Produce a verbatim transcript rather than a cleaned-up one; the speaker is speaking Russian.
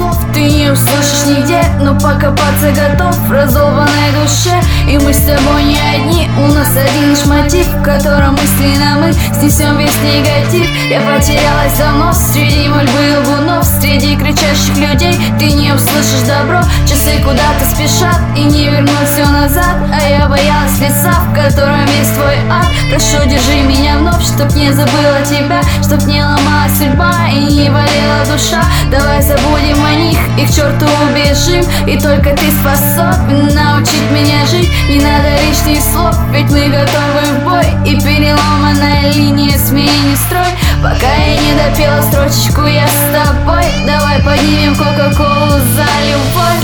слов ты не услышишь нигде, но покопаться готов в разолванной душе. И мы с тобой не одни, у нас один лишь мотив, в котором мысленно мы снесем весь негатив. Я потерялась давно среди мольбы и лгунов, среди кричащих людей ты не услышишь добро. Часы куда-то спешат и не вернут все назад, а я боялась лица, в котором весь твой ад. Прошу, держи меня вновь, чтоб не забыла тебя, чтоб не ломалась судьба и не болела душа. Давай забудем о них и к черту убежим, и только ты способен научить меня жить. Не надо лишних слов, ведь мы готовы в бой, и переломанная линия сменит строй. Пока я не допела строчечку, я с тобой. Давай поднимем кока-колу за любовь.